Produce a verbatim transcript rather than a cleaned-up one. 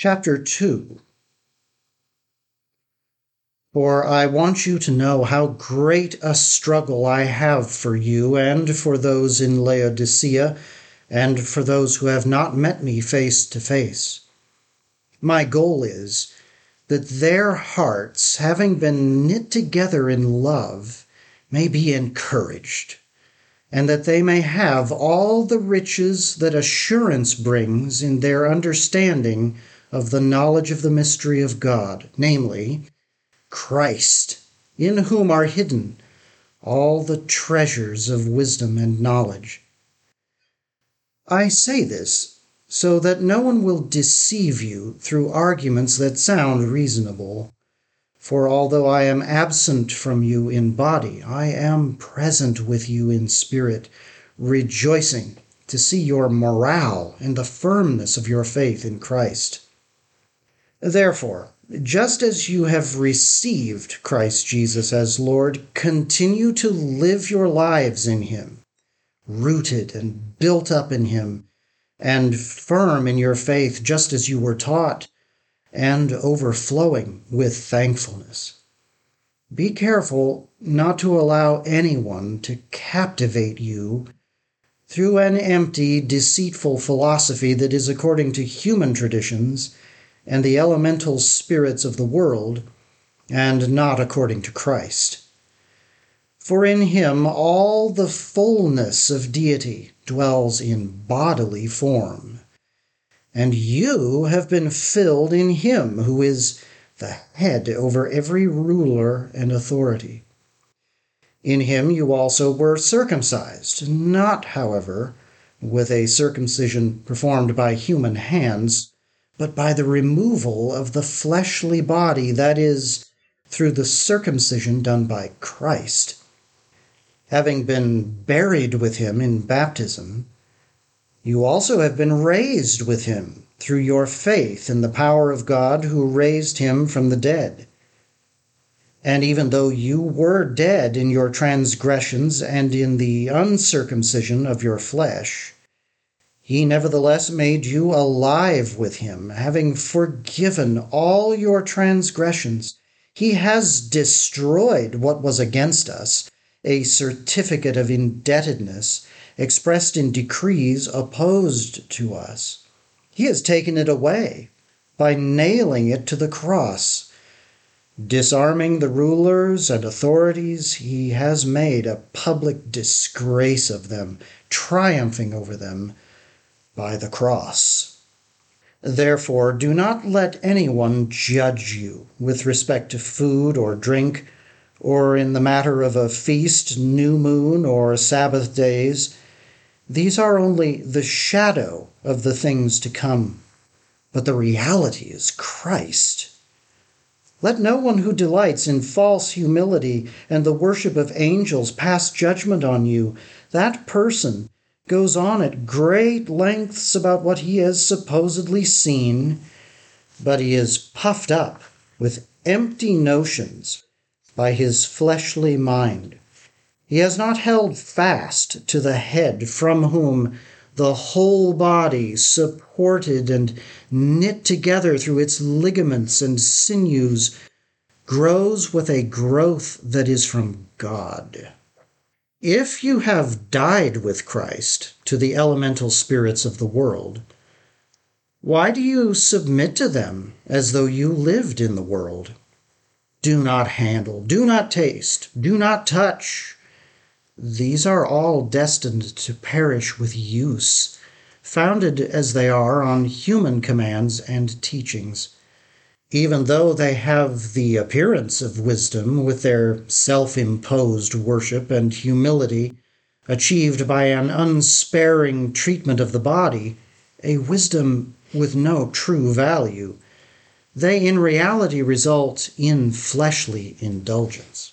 Chapter two. For I want you to know how great a struggle I have for you and for those in Laodicea and for those who have not met me face to face. My goal is that their hearts, having been knit together in love, may be encouraged, and that they may have all the riches that assurance brings in their understanding of the knowledge of the mystery of God, namely, Christ, in whom are hidden all the treasures of wisdom and knowledge. I say this so that no one will deceive you through arguments that sound reasonable. For although I am absent from you in body, I am present with you in spirit, rejoicing to see your morale and the firmness of your faith in Christ. Therefore, just as you have received Christ Jesus as Lord, continue to live your lives in him, rooted and built up in him, and firm in your faith just as you were taught, and overflowing with thankfulness. Be careful not to allow anyone to captivate you through an empty, deceitful philosophy that is according to human traditions and the elemental spirits of the world, and not according to Christ. For in him all the fullness of deity dwells in bodily form, and you have been filled in him who is the head over every ruler and authority. In him you also were circumcised, not, however, with a circumcision performed by human hands, but by the removal of the fleshly body, that is, through the circumcision done by Christ. Having been buried with him in baptism, you also have been raised with him through your faith in the power of God who raised him from the dead. And even though you were dead in your transgressions and in the uncircumcision of your flesh, he nevertheless made you alive with him, having forgiven all your transgressions. He has destroyed what was against us, a certificate of indebtedness expressed in decrees opposed to us. He has taken it away by nailing it to the cross. Disarming the rulers and authorities, he has made a public disgrace of them, triumphing over them by the cross. Therefore, do not let anyone judge you with respect to food or drink, or in the matter of a feast, new moon, or Sabbath days. These are only the shadow of the things to come, but the reality is Christ. Let no one who delights in false humility and the worship of angels pass judgment on you. That person goes on at great lengths about what he has supposedly seen, but he is puffed up with empty notions by his fleshly mind. He has not held fast to the head, from whom the whole body, supported and knit together through its ligaments and sinews, grows with a growth that is from God. If you have died with Christ to the elemental spirits of the world, why do you submit to them as though you lived in the world? Do not handle, do not taste, do not touch. These are all destined to perish with use, founded as they are on human commands and teachings. Even though they have the appearance of wisdom with their self-imposed worship and humility achieved by an unsparing treatment of the body, a wisdom with no true value, they in reality result in fleshly indulgence.